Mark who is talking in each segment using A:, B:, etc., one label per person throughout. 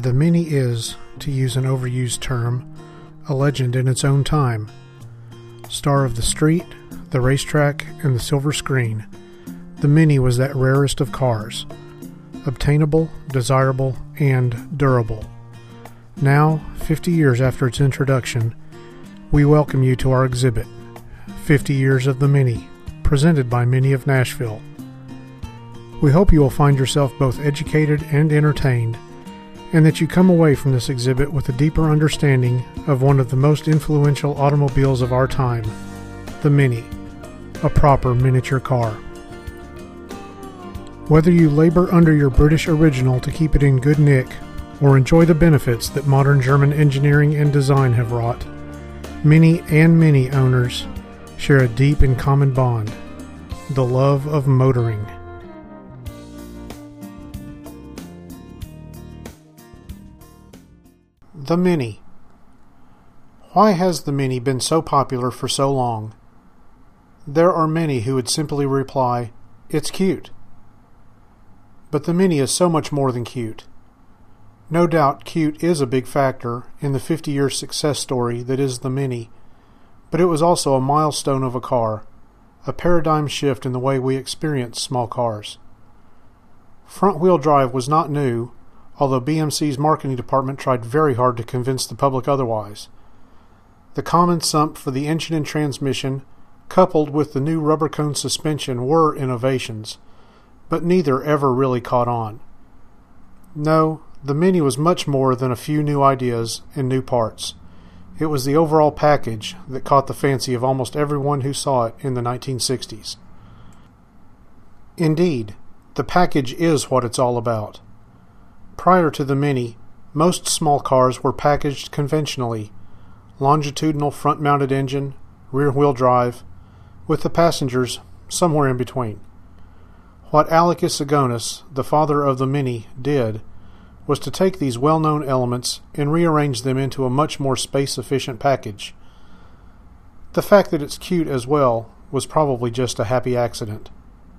A: The Mini is, to use an overused term, a legend in its own time. Star of the street, the racetrack, and the silver screen, the Mini was that rarest of cars. Obtainable, desirable, and durable. Now, 50 years after its introduction, we welcome you to our exhibit, 50 Years of the Mini, presented by Mini of Nashville. We hope you will find yourself both educated and entertained, and that you come away from this exhibit with a deeper understanding of one of the most influential automobiles of our time, the Mini, a proper miniature car. Whether you labor under your British original to keep it in good nick, or enjoy the benefits that modern German engineering and design have wrought, Mini and Mini owners share a deep and common bond, the love of motoring. The Mini. Why has the Mini been so popular for so long? There are many who would simply reply, "It's cute." But the Mini is so much more than cute. No doubt cute is a big factor in the 50-year success story that is the Mini, but it was also a milestone of a car, a paradigm shift in the way we experience small cars. Front-wheel drive was not new, although BMC's marketing department tried very hard to convince the public otherwise. The common sump for the engine and transmission, coupled with the new rubber cone suspension, were innovations, but neither ever really caught on. No, the Mini was much more than a few new ideas and new parts. It was the overall package that caught the fancy of almost everyone who saw it in the 1960s. Indeed, the package is what it's all about. Prior to the Mini, most small cars were packaged conventionally, longitudinal front-mounted engine, rear-wheel drive, with the passengers somewhere in between. What Alec Issigonis, the father of the Mini, did was to take these well-known elements and rearrange them into a much more space-efficient package. The fact that it's cute as well was probably just a happy accident.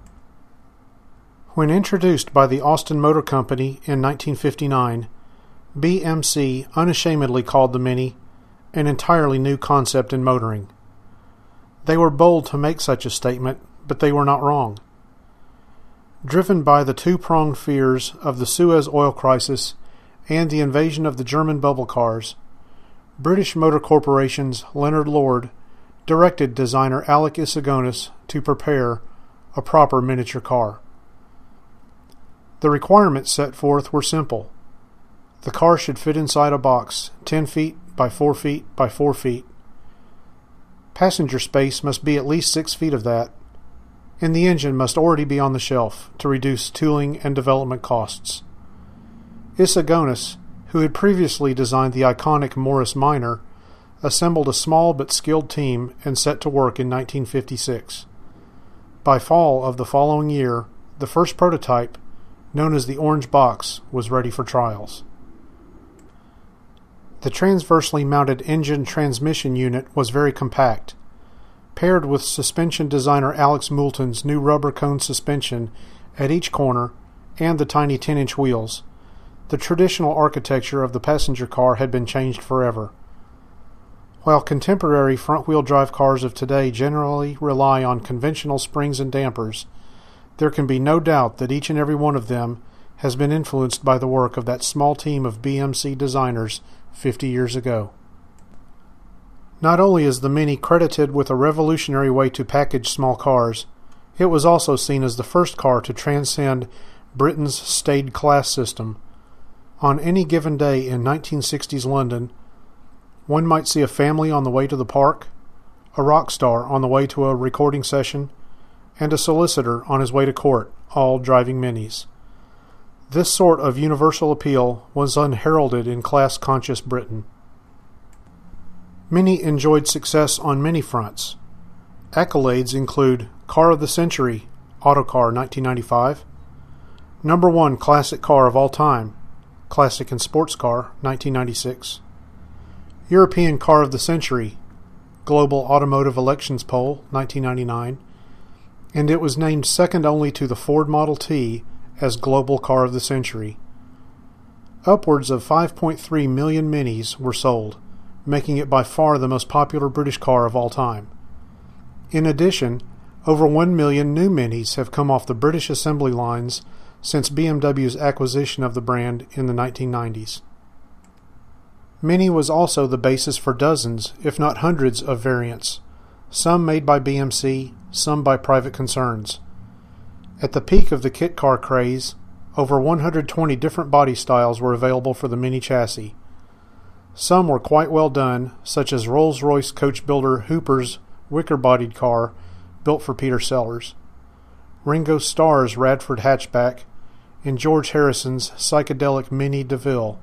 A: When introduced by the Austin Motor Company in 1959, BMC unashamedly called the Mini an entirely new concept in motoring. They were bold to make such a statement, but they were not wrong. Driven by the two-pronged fears of the Suez oil crisis and the invasion of the German bubble cars, British Motor Corporation's Leonard Lord directed designer Alec Issigonis to prepare a proper miniature car. The requirements set forth were simple. The car should fit inside a box 10 feet by 4 feet by 4 feet. Passenger space must be at least 6 feet of that, and the engine must already be on the shelf to reduce tooling and development costs. Issigonis, who had previously designed the iconic Morris Minor, assembled a small but skilled team and set to work in 1956. By fall of the following year, the first prototype, known as the Orange Box, was ready for trials. The transversely mounted engine transmission unit was very compact. Paired with suspension designer Alex Moulton's new rubber cone suspension at each corner and the tiny 10-inch wheels, the traditional architecture of the passenger car had been changed forever. While contemporary front-wheel drive cars of today generally rely on conventional springs and dampers, there can be no doubt that each and every one of them has been influenced by the work of that small team of BMC designers 50 years ago. Not only is the Mini credited with a revolutionary way to package small cars, it was also seen as the first car to transcend Britain's staid class system. On any given day in 1960s London, one might see a family on the way to the park, a rock star on the way to a recording session, and a solicitor on his way to court, all driving Minis. This sort of universal appeal was unheralded in class-conscious Britain. Mini enjoyed success on many fronts. Accolades include Car of the Century, Autocar 1995, Number 1 Classic Car of All Time, Classic and Sports Car 1996, European Car of the Century, Global Automotive Elections Poll 1999, and it was named second only to the Ford Model T as Global Car of the Century. Upwards of 5.3 million Minis were sold, making it by far the most popular British car of all time. In addition, over 1 million new Minis have come off the British assembly lines since BMW's acquisition of the brand in the 1990s. Mini was also the basis for dozens, if not hundreds, of variants, some made by BMC, some by private concerns. At the peak of the kit car craze, over 120 different body styles were available for the Mini chassis. Some were quite well done, such as Rolls-Royce coach builder Hooper's wicker-bodied car built for Peter Sellers, Ringo Starr's Radford hatchback, and George Harrison's psychedelic Mini DeVille.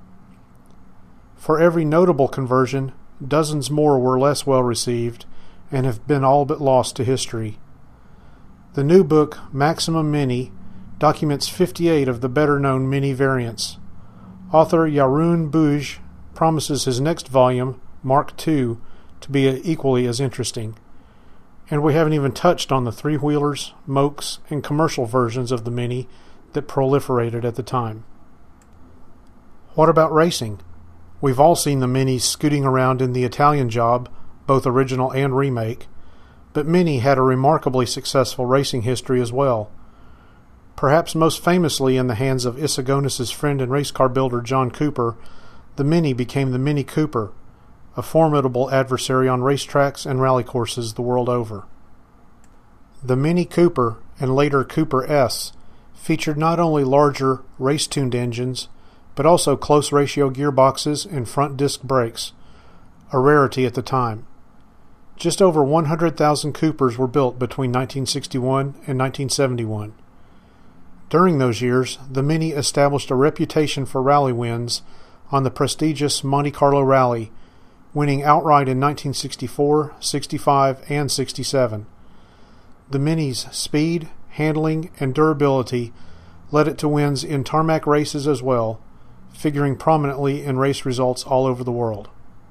A: For every notable conversion, dozens more were less well received and have been all but lost to history. The new book, Maximum Mini, documents 58 of the better-known Mini variants. Author Yaroun Bouge promises his next volume, Mark II, to be equally as interesting. And we haven't even touched on the three-wheelers, mokes, and commercial versions of the Mini that proliferated at the time. What about racing? We've all seen the Minis scooting around in the Italian Job, both original and remake, but Mini had a remarkably successful racing history as well. Perhaps most famously in the hands of Issigonis' friend and race car builder John Cooper, the Mini became the Mini Cooper, a formidable adversary on racetracks and rally courses the world over. The Mini Cooper, and later Cooper S, featured not only larger, race-tuned engines, but also close-ratio gearboxes and front disc brakes, a rarity at the time. Just over 100,000 Coopers were built between 1961 and 1971. During those years, the Mini established a reputation for rally wins on the prestigious Monte Carlo Rally, winning outright in 1964, 65, and 67. The Mini's speed, handling, and durability led it to wins in tarmac races as well, figuring prominently in race results all over the world.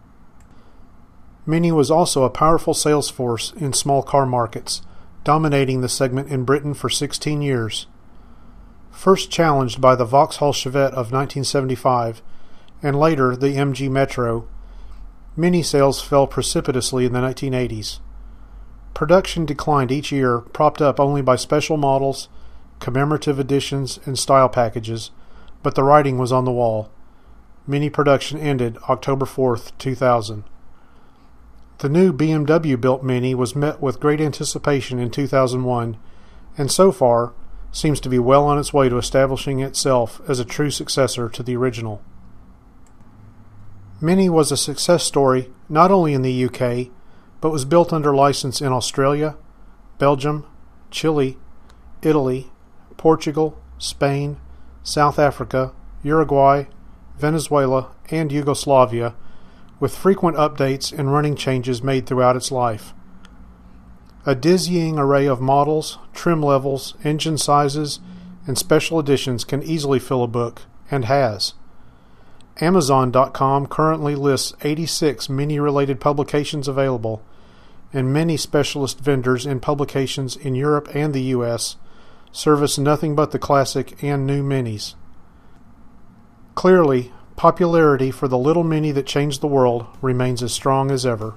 A: Mini was also a powerful sales force in small car markets, dominating the segment in Britain for 16 years. First challenged by the Vauxhall Chevette of 1975, and later the MG Metro, Mini sales fell precipitously in the 1980s. Production declined each year, propped up only by special models, commemorative editions, and style packages, but the writing was on the wall. Mini production ended October 4th, 2000. The new BMW-built Mini was met with great anticipation in 2001, and so far seems to be well on its way to establishing itself as a true successor to the original. Mini was a success story not only in the UK, but was built under license in Australia, Belgium, Chile, Italy, Portugal, Spain, South Africa, Uruguay, Venezuela, and Yugoslavia, with frequent updates and running changes made throughout its life. A dizzying array of models, trim levels, engine sizes, and special editions can easily fill a book, and has. Amazon.com currently lists 86 Mini-related publications available, and many specialist vendors in publications in Europe and the US service nothing but the classic and new Minis. Clearly, popularity for the little Mini that changed the world remains as strong as ever.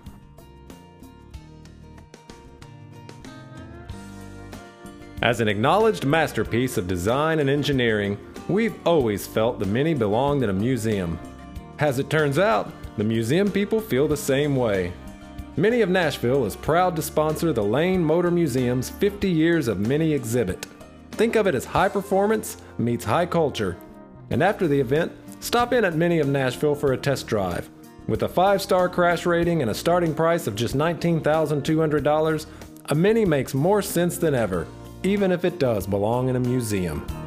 B: As an acknowledged masterpiece of design and engineering, we've always felt the Mini belonged in a museum. As it turns out, the museum people feel the same way. Mini of Nashville is proud to sponsor the Lane Motor Museum's 50 Years of Mini exhibit. Think of it as high performance meets high culture. And after the event, stop in at Mini of Nashville for a test drive. With a 5-star crash rating and a starting price of just $19,200, a Mini makes more sense than ever, even if it does belong in a museum.